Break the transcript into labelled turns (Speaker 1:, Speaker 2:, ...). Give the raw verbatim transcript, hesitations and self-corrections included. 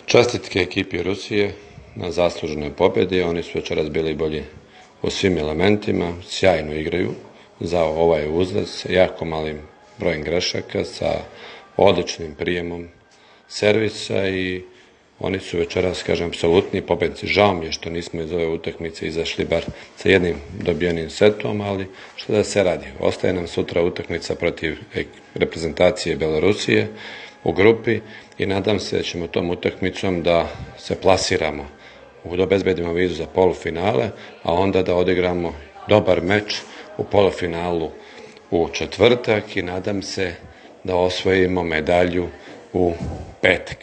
Speaker 1: Čestitke ekipi Rusije na zasluženoj pobjedi. Oni su večeras bili bolji u svim elementima, sjajno igraju za ovaj uzrast sa jako malim brojem grešaka, sa odličnim prijemom servisa i oni su večeras, kažem, apsolutni pobjednici. Žao mi je što nismo iz ove utakmice izašli bar sa jednim dobijenim setom, ali što da se radi. Ostaje nam sutra utakmica protiv reprezentacije Belorusije u grupi i nadam se da ćemo tom utakmicom da se plasiramo, da obezbedimo vizu za polufinale, a onda da odigramo dobar meč u polufinalu u četvrtak i nadam se da osvojimo medalju u petak.